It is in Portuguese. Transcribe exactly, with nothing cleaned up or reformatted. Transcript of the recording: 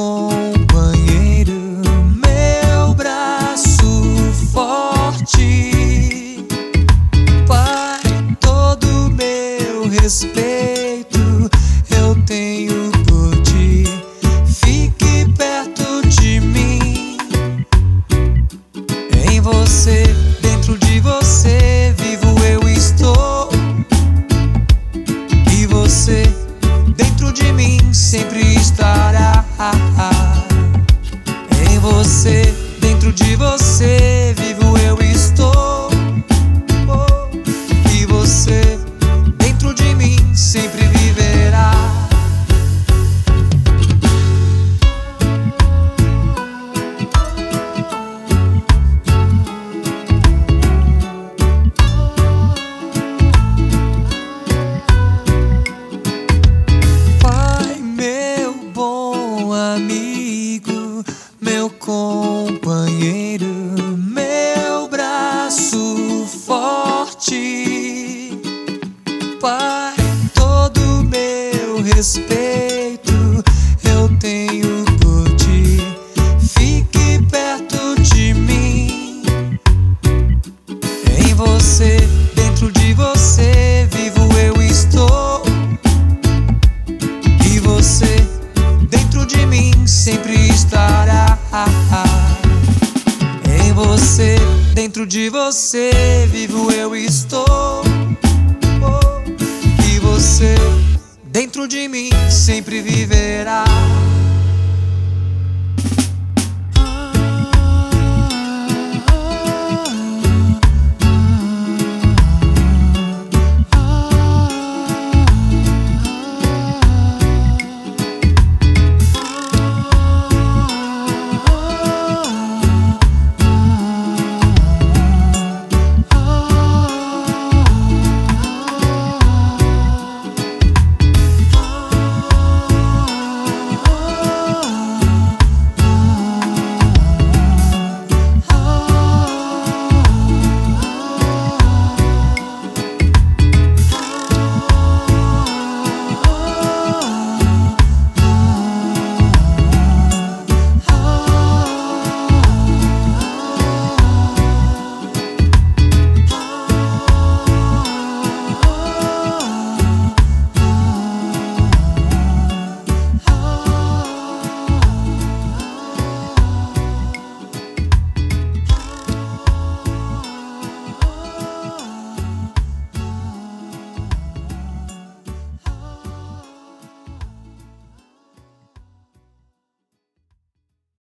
companheiro, meu braço forte, Pai, todo meu respeito eu tenho por ti. Fique perto de mim, em você, dentro de você vivo eu estou, e você dentro de mim sempre estará. Em você, dentro de você vivo eu estou, e você dentro de mim sempre viverá. Pai, meu bom amigo, meu companheiro, meu braço forte, Pai, todo meu respeito eu tenho por ti. Fique perto de mim, em você, dentro de você vivo eu estou, e você dentro de mim sempre estará. Em você, dentro de você vivo eu estou, e você dentro de mim sempre viverá.